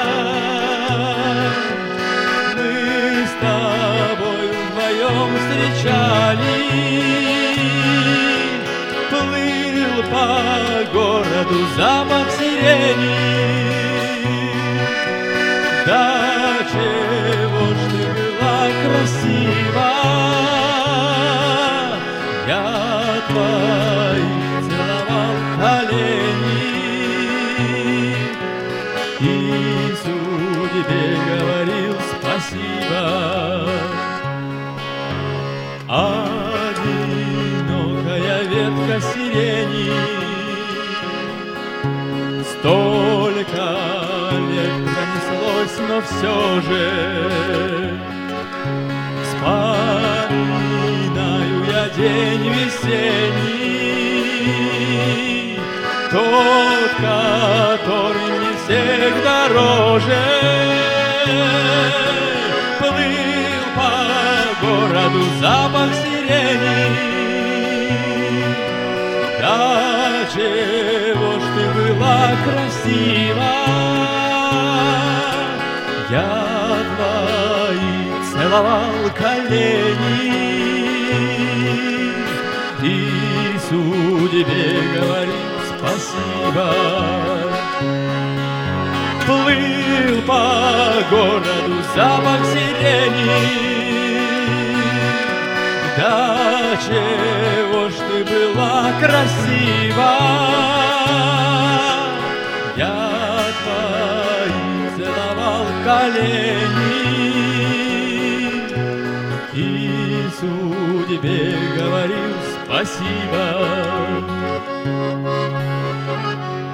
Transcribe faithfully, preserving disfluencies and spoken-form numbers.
Мы с тобой вдвоем встречались, плыл по городу запах сирени. Да чего ж ты была красива, я твои целовал колени и судьбе говорил спасибо. Одинокая ветка сирени, столько лет пронеслось, но все же вспоминаю я день весенний, тот, который мне всех дороже. Плыл по городу запах сирени. Да чего ж ты была красива, я твои целовал колени и судьбе говорил спасибо. Плыл по городу запах сирени. Да чего ж ты была красива, я твои целовал колени и судьбе говорил спасибо.